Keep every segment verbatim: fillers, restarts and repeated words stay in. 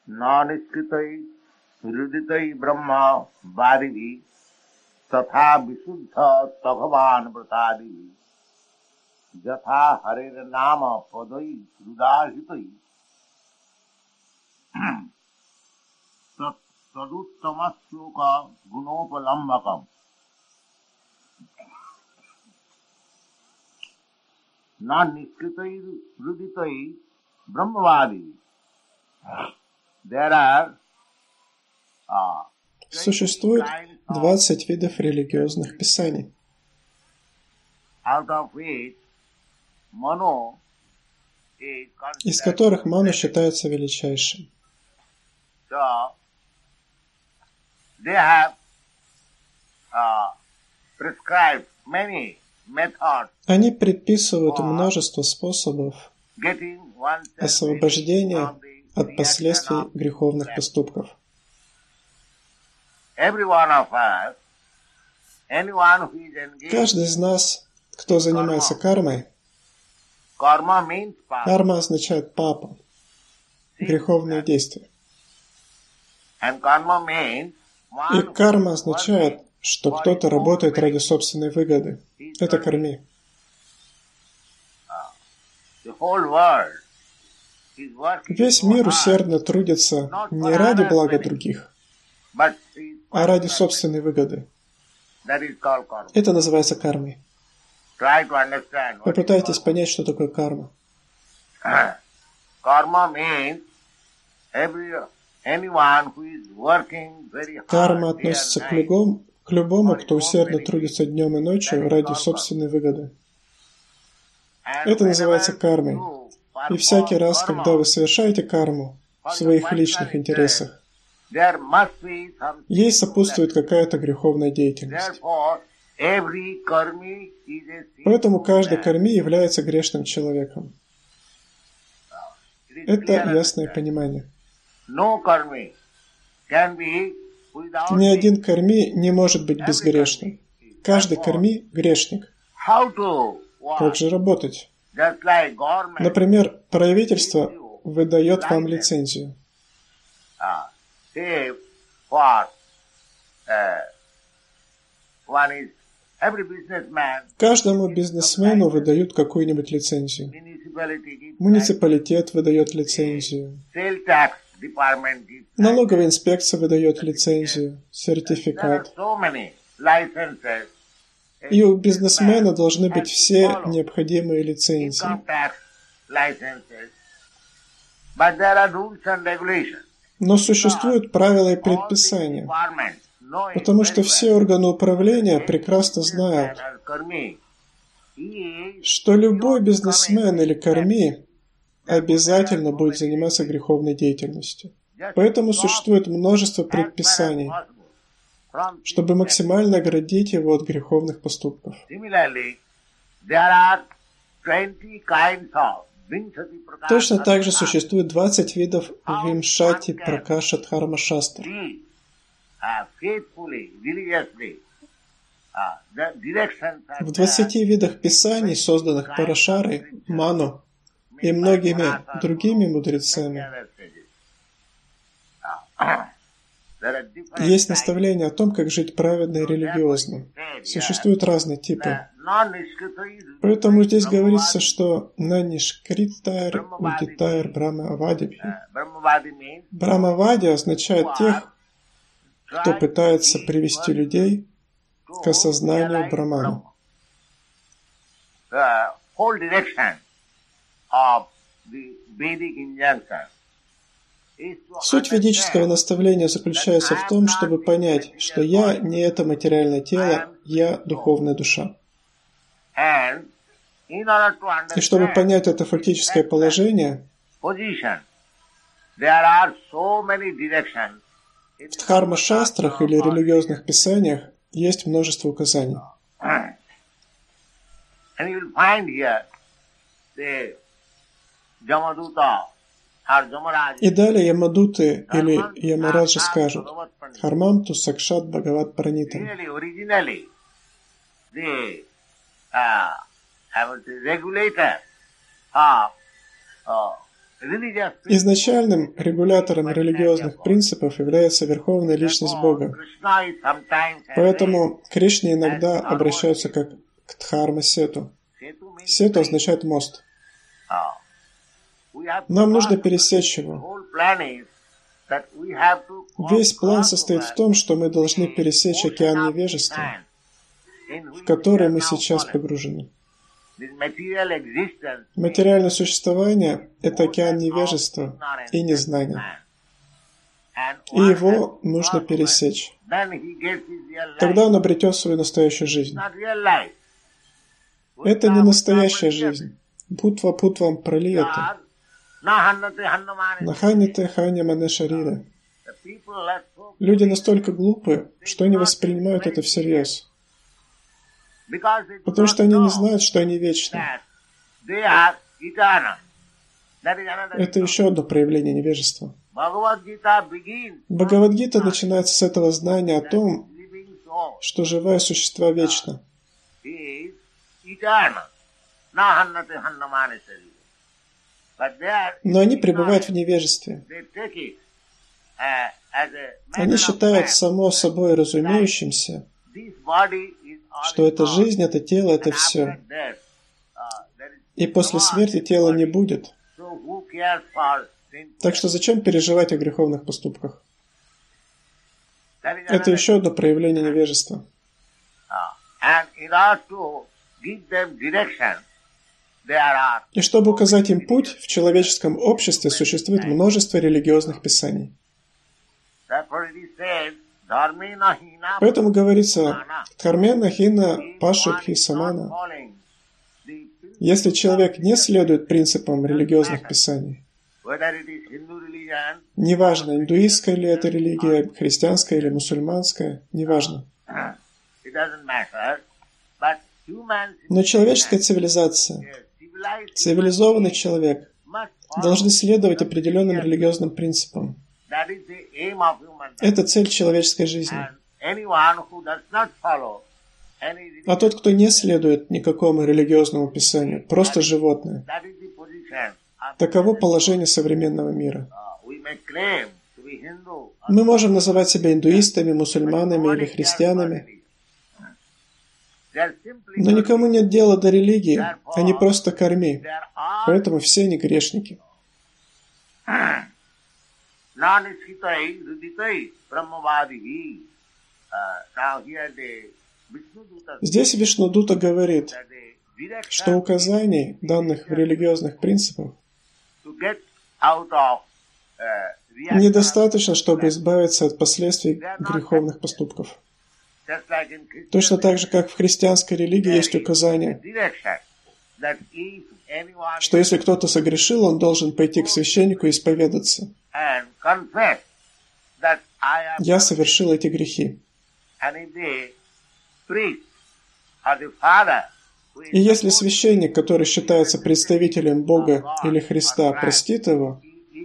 नानिष्कृतै हृदितै ब्रह्म वादिभि तथा विशुद्ध तभवान व्रतादि यथा हरेर नाम पदै हृदाहितै तदुत्तम श्लोक गुणोपलम्बकम् नानिष्कृतै हृदितै ब्रह्मवादी. There are uh, Существует двадцать видов религиозных писаний, out of which Mano is из которых Ману считается величайшим. So, they have uh, prescribed many methods Они предписывают множество способов getting oneself освобождения from the от последствий reaction of греховных sin. поступков. Every one of us, anyone who is engaged Каждый из нас, кто занимается кармой, karma means power, карма означает папа, греховные действия. and karma means И one карма означает, что кто-то работает ради собственной выгоды. Это карми. the whole world is working Весь so мир hard, усердно трудится не ради блага других, but is а ради собственной выгоды. that is called karma. Это называется кармой. Try to understand what is Попытайтесь понять, что такое карма. karma. Karma means every anyone who is working very hard Карма day относится and к night, любому, к любому, кто усердно трудится днем и ночью ради собственной выгоды. and Это называется whenever кармой. you И всякий раз, perform когда karma вы совершаете карму в своих личных интересах, there must be some. ей сопутствует какая-то греховная деятельность. Therefore, every karmi is a sinful Поэтому каждый man. карми является грешным человеком. It is Это clear ясное understanding. понимание. No karmi can be without Ни sin. один карми не может быть безгрешным. Каждый карми – грешник. How to Как work? же работать? Just like government Например, правительство выдает вам лицензию. uh, say for uh, one is every businessman, Каждому бизнесмену выдают какую-нибудь лицензию. municipality gives Муниципалитет выдает лицензию. sale tax department gives. Налоговая инспекция выдает лицензию, There are сертификат. so many licenses. И у бизнесмена должны быть все необходимые лицензии. Income tax licenses. But there are rules and regulations. Но существуют правила и All the предписания, departments know it потому что very все well. органы управления прекрасно знают, Businessman or karmi, he is что любой бизнесмен или карми обязательно будет заниматься греховной деятельностью. just Поэтому stop существует множество as far as предписаний, possible from чтобы this. максимально оградить его от греховных поступков. Similarly, there are twenty kinds of Vimshati Prakasha Точно так же Dharma. существует двадцать видов вимшати пракаша дхарма шастр. Be, uh, faithfully, religiously, uh, the directions are В there. двадцати видах писаний, созданных Парашарой, Ману и многими другими мудрецами, There are different есть kinds. наставление о том, как жить праведно и религиозно. Существуют разные типы. The non-nishkrita is Поэтому здесь Brahmavadi. говорится, что Нанишкриттайр Удитайр Брамавади. Uh, Brahmavadi means Брамавади означает тех, кто try пытается to привести reach людей to к осознанию realize Брамана. Brahma. The whole direction of the Vedic injunction is to Суть ведического understand наставления заключается в том, чтобы понять, что я не это материальное тело, я духовная душа. and in order to И чтобы understand понять это фактическое положение, position, there are so many directions. in в дхарма-шастрах или религиозных писаниях есть множество указаний. And you will find here the Jamaduta or Jamaraj. И далее Ямадуты или Ямараджа скажут «Хармамту Сакшат Бхагават Пранитам». Really, originally, the uh, I would say regulator of uh, Изначальным регулятором религиозных принципов является Верховная Личность Бога. Поэтому Кришне иногда обращаются как к Дхарма-сету. Сету означает мост. Нам нужно пересечь его. Весь план состоит в том, что мы должны пересечь океан невежества, в который мы сейчас погружены. Материальное существование — это океан невежества и незнания. И его нужно пересечь. Тогда он обретет свою настоящую жизнь. Это не настоящая жизнь. Бутва путвам пралията. Наханите ханя мане шарира. Люди настолько глупы, что они воспринимают это всерьез. Потому что они не знают, что они вечны. Это еще одно проявление невежества. Бхагавад-гита начинается с этого знания о том, что живое существо вечно. Но они пребывают в невежестве. Они считают само собой разумеющимся, что эта жизнь, это тело, это все. И после смерти тела не будет. Так что зачем переживать о греховных поступках? Это еще одно проявление невежества. И чтобы указать им путь, в человеческом обществе существует множество религиозных писаний. Поэтому говорится «Дхармена хина пашубхи самана». Если человек не следует принципам религиозных писаний, неважно, индуистская ли это религия, христианская или мусульманская, неважно. Но человеческая цивилизация, цивилизованный человек должны следовать определенным религиозным принципам. Это цель человеческой жизни. А тот, кто не следует никакому религиозному писанию, просто животное. Таково положение современного мира. Мы можем называть себя индуистами, мусульманами или христианами, но никому нет дела до религии, они просто корми, поэтому все они грешники. Здесь Вишнудута говорит, что указаний, данных в религиозных принципах, недостаточно, чтобы избавиться от последствий греховных поступков. Точно так же, как в христианской религии есть указание, что если кто-то согрешил, он должен пойти к священнику и исповедаться. Я совершил эти грехи. И если священник, который считается представителем Бога или Христа, простит его,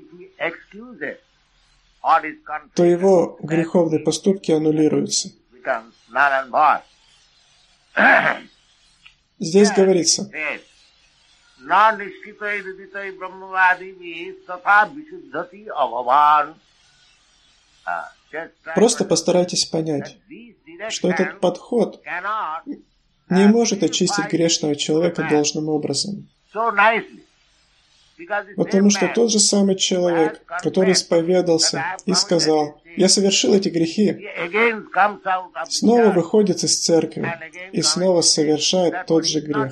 то его греховные поступки аннулируются. Здесь говорится, просто постарайтесь понять, что этот подход не может очистить грешного человека должным образом. Потому что тот же самый человек, который исповедался и сказал, «Я совершил эти грехи», снова выходит из церкви и снова совершает тот же грех.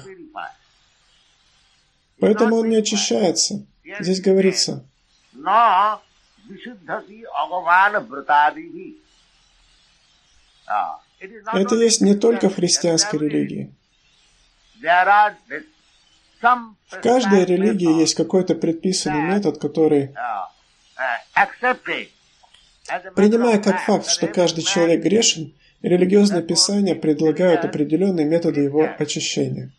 Поэтому он не очищается. Здесь говорится, это есть не только в христианской религии. В каждой религии есть какой-то предписанный метод, который, принимая как факт, что каждый человек грешен, религиозные писания предлагают определенные методы его очищения.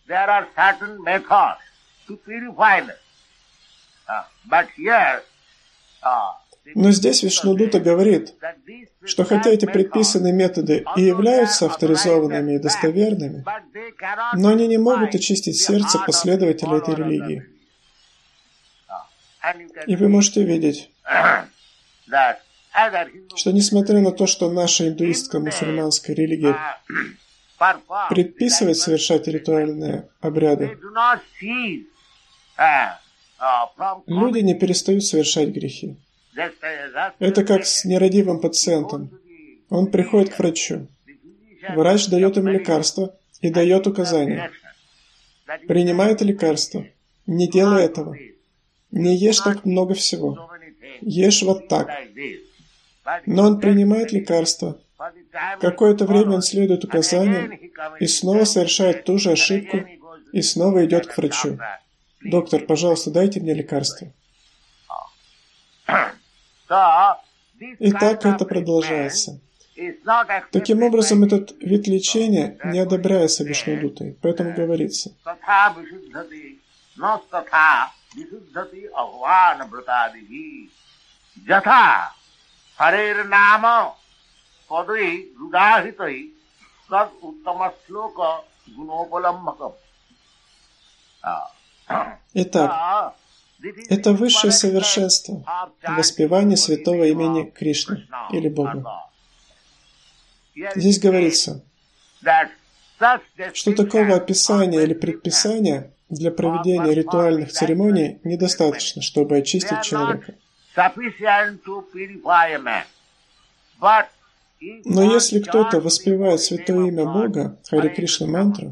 Но здесь Вишнудута говорит, что хотя эти предписанные методы и являются авторизованными и достоверными, но они не могут очистить сердце последователя этой религии. И вы можете видеть, что несмотря на то, что наша индуистская мусульманская религия предписывает совершать ритуальные обряды, люди не перестают совершать грехи. Это как с нерадивым пациентом. Он приходит к врачу. Врач дает ему лекарство и дает указания. Принимай это лекарство. Не делай этого. Не ешь так много всего. Ешь вот так. Но он принимает лекарство. Какое-то время он следует указаниям и снова совершает ту же ошибку и снова идет к врачу. Доктор, пожалуйста, дайте мне лекарство. И так это продолжается. Таким образом, этот вид лечения не одобряется Вишнудутой, поэтому говорится: Итак, это высшее совершенство воспевания святого имени Кришны или Бога. Здесь говорится, что такого описания или предписания для проведения ритуальных церемоний недостаточно, чтобы очистить человека. Но если кто-то воспевает святое имя Бога, Харе Кришна мантру,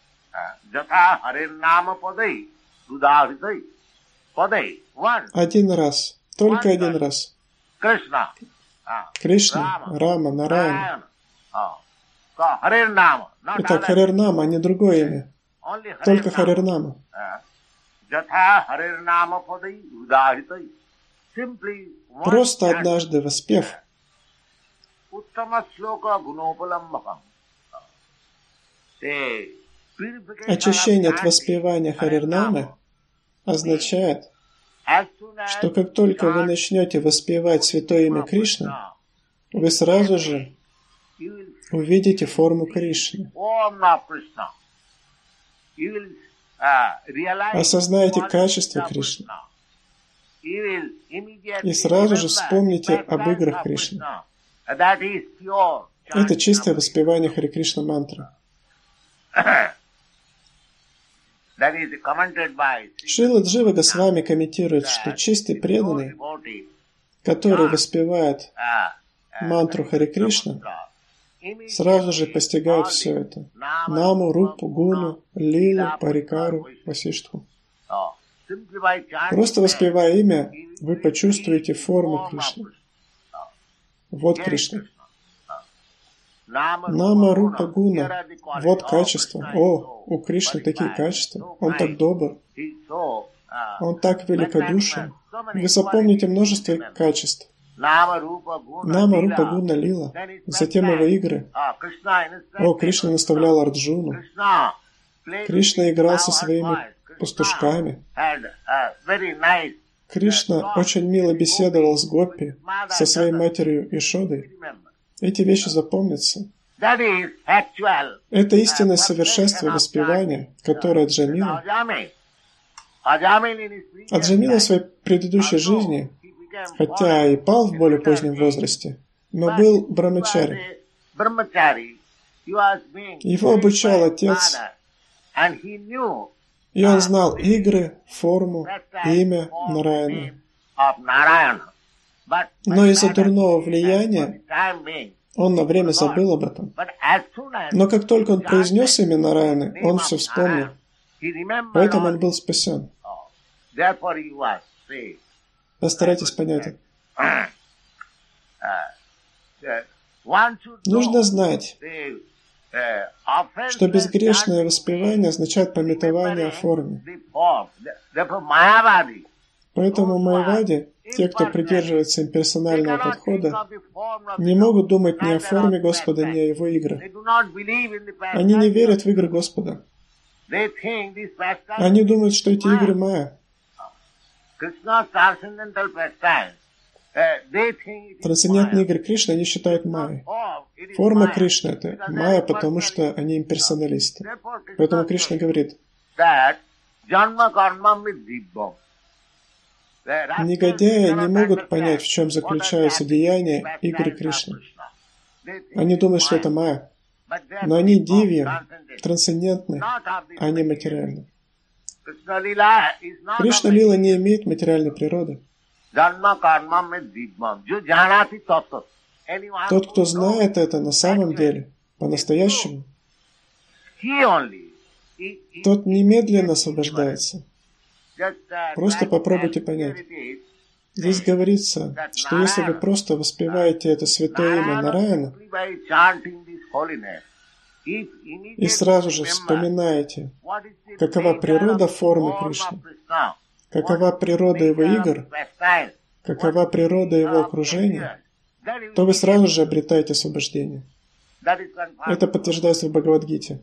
один раз, только один раз, Кришна, Рама, Нараяна. Итак, Харирнама, а не другое имя. Только Харирнама. Просто однажды воспев, очищение от воспевания Харирнамы означает, что как только вы начнете воспевать святое имя Кришны, вы сразу же увидите форму Кришны. Осознаете качество Кришны. И сразу же вспомните об играх Кришны. Это чистое воспевание Харе Кришна мантры. Шрила Джива Госвами комментирует, что чистый преданный, который воспевает мантру Харе Кришна, сразу же постигает все это. Наму, Рупу, Гуну, Лилу, Парикару, Васиштху. Просто воспевая имя, вы почувствуете форму Кришны. Вот Кришна. Нама, Рупа, Гуна. Вот качество. О, у Кришны такие качества. Он так добр. Он так великодушен. Вы запомните множество качеств. Нама, Рупа, Гуна, Лила. Затем его игры. О, Кришна наставлял Арджуну. Кришна играл со своими пастушками. Кришна очень мило беседовал с Гопи, со своей матерью Ишодой. Эти вещи запомнятся. Это истинное совершенство воспевания, которое Джамила, Аджамила в своей предыдущей жизни, хотя и пал в более позднем возрасте, но был брамачари. Его обучал отец, и он знал игры, форму, имя Нараяна. Но из-за дурного влияния он на время забыл об этом. Но как только он произнес имя Нараяны, он все вспомнил. Поэтому он был спасен. Постарайтесь понять это. Нужно знать, что безгрешное воспевание означает памятование о форме. Поэтому майявади, те, кто придерживается имперсонального подхода, не могут думать ни о форме Господа, ни о Его играх. Они не верят в игры Господа. Они думают, что эти игры майя. Трансцендентные игры Кришны они считают майей. Форма Кришны — это майя, потому что они имперсоналисты. Поэтому Кришна говорит: Негодяи не могут понять, в чем заключаются деяния игры Кришны. Они думают, что это майя. Но они дивья, трансцендентны, а не материальны. Кришна Лила не имеет материальной природы. Тот, кто знает это на самом деле, по-настоящему, тот немедленно освобождается. Просто попробуйте понять. Здесь говорится, что если вы просто воспеваете это святое имя Нараяна и сразу же вспоминаете, какова природа формы Кришны, какова природа его игр, какова природа его окружения, то вы сразу же обретаете освобождение. Это подтверждается в Бхагавад-гите.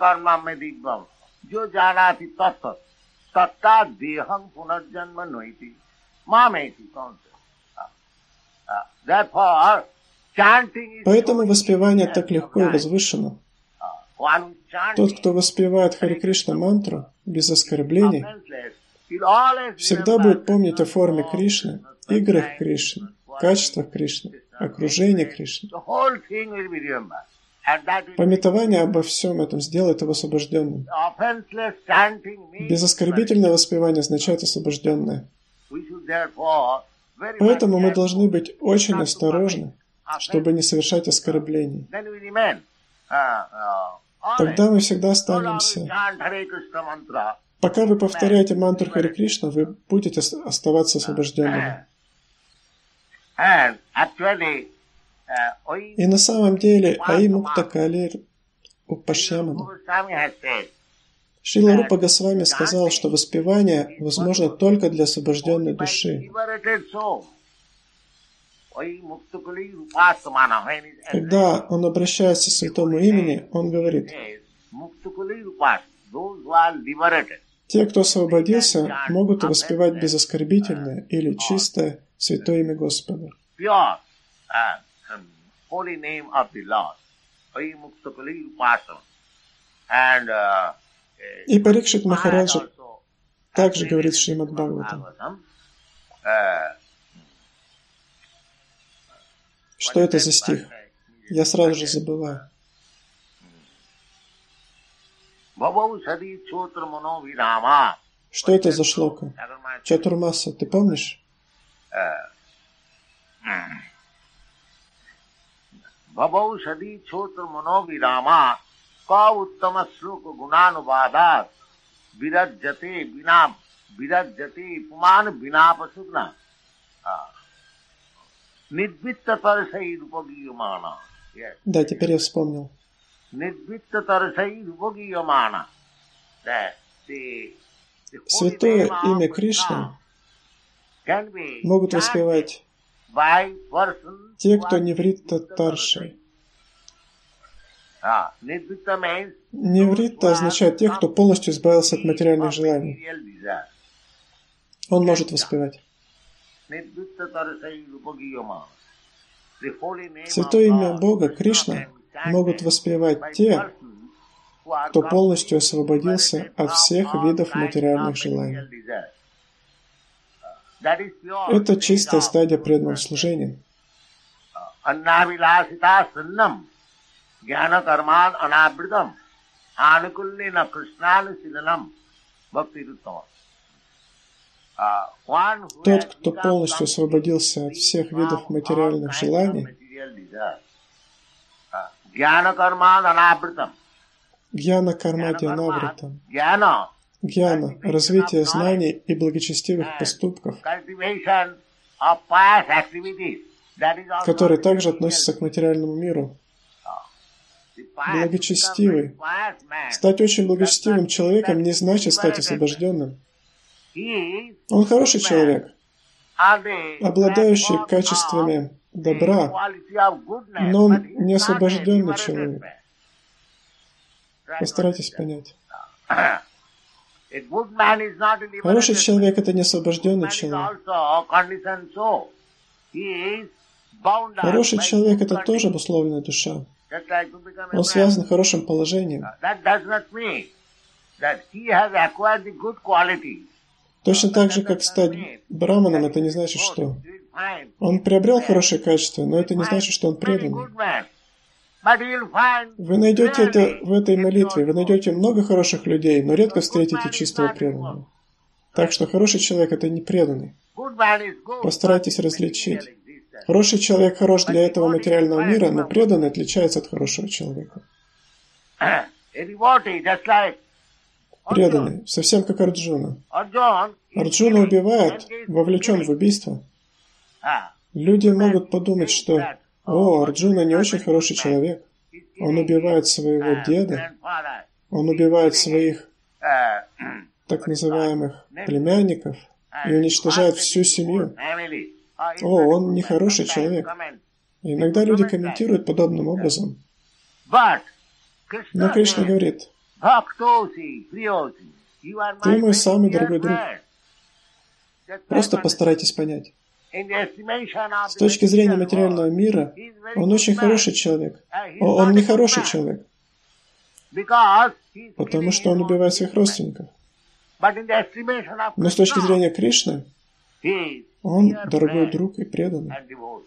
Поэтому воспевание так легко и возвышено. Тот, кто воспевает Хари Кришна мантру без оскорблений, всегда будет помнить о форме Кришны, играх Кришны, качествах Кришны, окружении Кришны. Памятование обо всем этом сделает его освобожденным. Безоскорбительное воспевание означает освобожденное. Поэтому мы должны быть очень осторожны, чтобы не совершать оскорблений. Тогда мы всегда останемся. Пока вы повторяете мантру Хари Кришна, вы будете оставаться освобожденными. И на самом деле Аи Мукта Калир Упашьямана. Шрила Рупа Госвами сказал, что воспевание возможно только для освобожденной души. Когда он обращается к святому имени, он говорит: те, кто освободился, могут воспевать безоскорбительное или чистое святое имя Господа. И Парикшит Махараджа также говорит в Шримад Бхагаватам, что это за стих? Я сразу же забываю. Что это за шлока? Чатурмаса, ты помнишь? Бабаушади чотр мановирама ка уттама шлока гунанубадат вираджате бина вираджате пуман бина пасугна нидвитта тарсай рупагиямана. Да, теперь я вспомнил. Нидвитта тарсай рупагиямана. Святое имя Кришны могут воспевать те, кто невритта тарши. Невритта означает тех, кто полностью избавился от материальных желаний. Он может воспевать. Святое имя Бога, Кришна, могут воспевать те, кто полностью освободился от всех видов материальных желаний. Это чистая стадия преданного служения. Тот, кто полностью освободился от всех видов материальных желаний, гьяна кармати анавритам, гьяна, развитие знаний и благочестивых поступков, которые также относятся к материальному миру. Благочестивый. Стать очень благочестивым человеком не значит стать освобожденным. Он хороший человек, обладающий качествами добра, но он не освобожденный человек. Постарайтесь понять. Хороший человек — это не освобожденный человек. Хороший человек — это тоже обусловленная душа. Он связан хорошим положением. Точно так же, как стать браманом, это не значит, что он приобрел хорошие качества, но это не значит, что он преданный. Вы найдете это в этой молитве, вы найдете много хороших людей, но редко встретите чистого преданного. Так что хороший человек — это не преданный. Постарайтесь различить. Хороший человек хорош для этого материального мира, но преданный отличается от хорошего человека. Преданный, совсем как Арджуна. Арджуна убивает, вовлечен в убийство. Люди могут подумать, что «О, Арджуна не очень хороший человек. Он убивает своего деда, он убивает своих так называемых племянников и уничтожает всю семью. О, он нехороший человек». И иногда люди комментируют подобным образом. Но Кришна говорит: «Ты мой самый дорогой друг». Просто постарайтесь понять. С точки зрения материального мира, он очень хороший человек. О, он не хороший человек, потому что он убивает своих родственников. Но с точки зрения Кришны, он дорогой друг и преданный.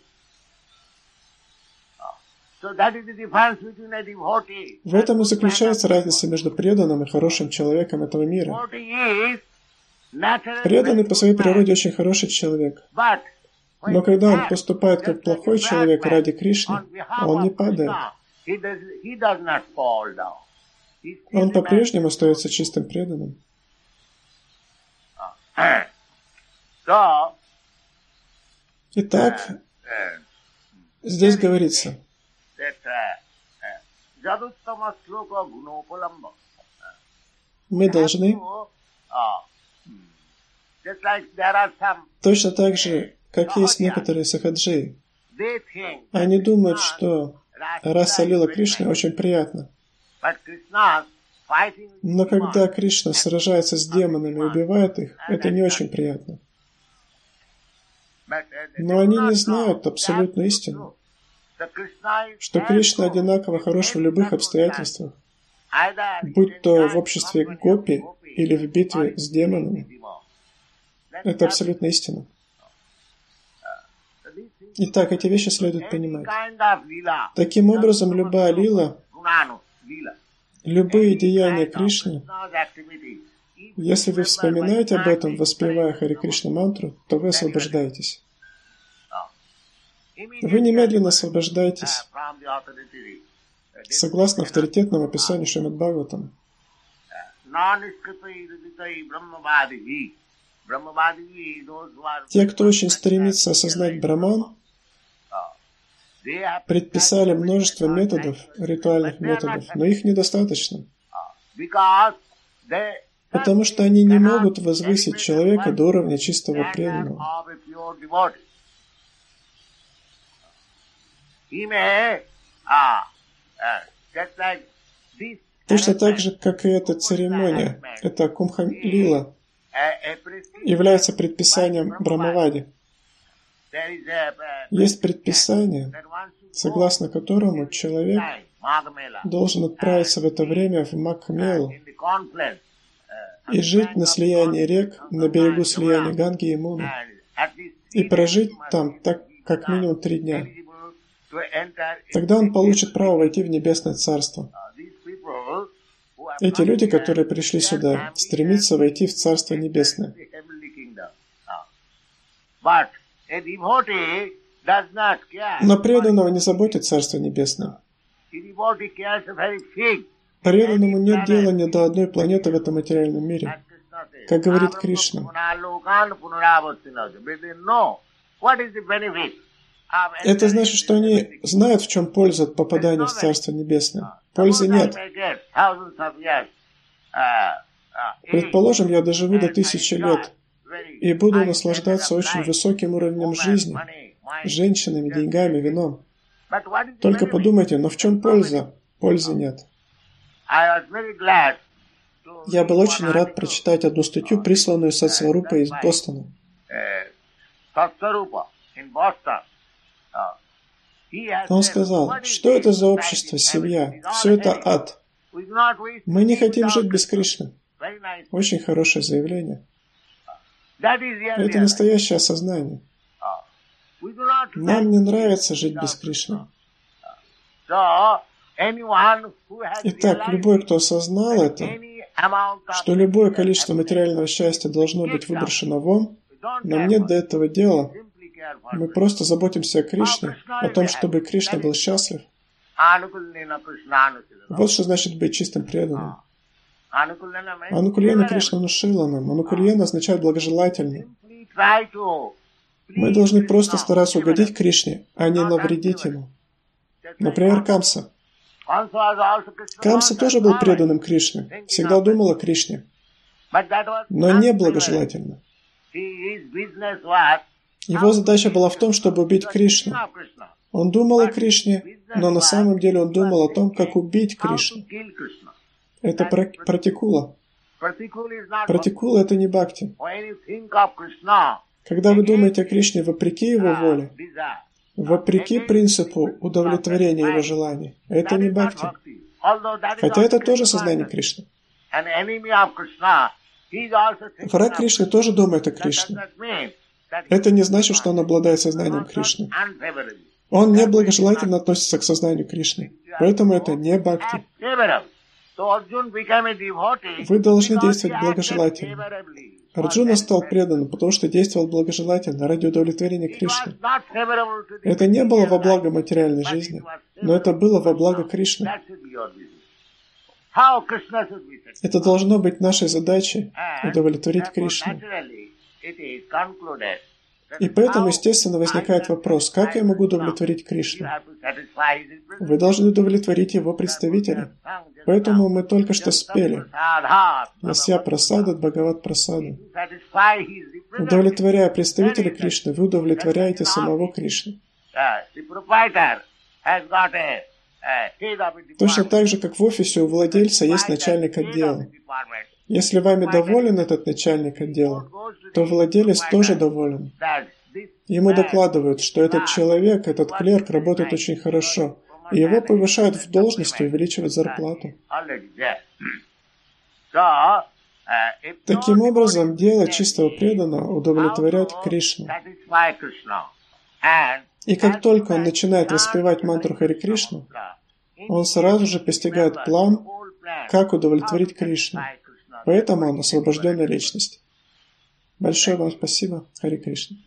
В этом и заключается разница между преданным и хорошим человеком этого мира. Преданный по своей природе очень хороший человек. Но когда он поступает как плохой человек ради Кришны, он не падает. Он по-прежнему остается чистым преданным. Итак, здесь говорится: мы должны точно так же, как есть некоторые сахаджи. Они думают, что раса лила Кришны очень приятна. Но когда Кришна сражается с демонами и убивает их, это не очень приятно. Но они не знают абсолютную истину, что Кришна одинаково хорош в любых обстоятельствах, будь то в обществе гопи или в битве с демонами. Это абсолютная истина. Итак, эти вещи следует понимать. Таким образом, любая лила, любые деяния Кришны, если вы вспоминаете об этом, воспевая Хари Кришна мантру, то вы освобождаетесь. Вы немедленно освобождаетесь, согласно авторитетному описанию Шримад Бхагаватам. Те, кто очень стремится осознать Браман, предписали множество методов, ритуальных методов, но их недостаточно. Потому что они не могут возвысить человека до уровня чистого преданного. Точно так же, как и эта церемония, эта кумха-лила, является предписанием Брамавади. Есть предписание, согласно которому человек должен отправиться в это время в Макх-мелу и жить на слиянии рек, на берегу слияния Ганги и Ямуны, и прожить там так как минимум три дня. Тогда он получит право войти в Небесное Царство. Эти люди, которые пришли сюда, стремятся войти в Царство Небесное. Но преданного не заботит Царство Небесное. Преданному нет дела ни до одной планеты в этом материальном мире. Как говорит Кришна, это значит, что они знают, в чем польза от попадания в Царство Небесное. Пользы нет. Предположим, я доживу до тысячи лет и буду наслаждаться очень высоким уровнем жизни, женщинами, деньгами, вином. Только подумайте, но в чем польза? Пользы нет. Я был очень рад прочитать одну статью, присланную Сатсварупой из Бостона. Он сказал, что это за общество, семья? Все это ад. Мы не хотим жить без Кришны. Очень хорошее заявление. Это настоящее осознание. Нам не нравится жить без Кришны. Итак, любой, кто осознал это, что любое количество материального счастья должно быть выброшено вон, нам нет до этого дела. Мы просто заботимся о Кришне, о том, чтобы Кришна был счастлив. Вот что значит быть чистым преданным. Анукульена Кришна Нушиланам. Анукульена означает благожелательно. Мы должны просто стараться угодить Кришне, а не навредить Ему. Например, Камса. Камса тоже был преданным Кришне, всегда думал о Кришне, но не благожелательно. Его задача была в том, чтобы убить Кришну. Он думал о Кришне, но на самом деле он думал о том, как убить Кришну. Это пратикула. Пратикула — это не бхакти. Когда вы думаете о Кришне вопреки Его воле, вопреки принципу удовлетворения Его желаний, это не бхакти. Хотя это тоже сознание Кришны. Враг Кришны тоже думает о Кришне. Это не значит, что он обладает сознанием Кришны. Он неблагожелательно относится к сознанию Кришны. Поэтому это не бхакти. Вы должны действовать благожелательно. Арджуна стал преданным, потому что действовал благожелательно ради удовлетворения Кришны. Это не было во благо материальной жизни, но это было во благо Кришны. Это должно быть нашей задачей — удовлетворить Кришну. И поэтому, естественно, возникает вопрос, как я могу удовлетворить Кришну? Вы должны удовлетворить Его представителя. Поэтому мы только что спели «Ясья прасадат Бхагават прасаду». Удовлетворяя представителя Кришны, вы удовлетворяете самого Кришны. Точно так же, как в офисе у владельца есть начальник отдела. Если вами доволен этот начальник отдела, то владелец тоже доволен. Ему докладывают, что этот человек, этот клерк работает очень хорошо, и его повышают в должности и увеличивают зарплату. Таким образом, дело чистого преданного удовлетворять Кришну. И как только он начинает воспевать мантру Хари Кришну, он сразу же постигает план, как удовлетворить Кришну. Поэтому он освобожденная личность. Большое вам спасибо, Хари Кришна.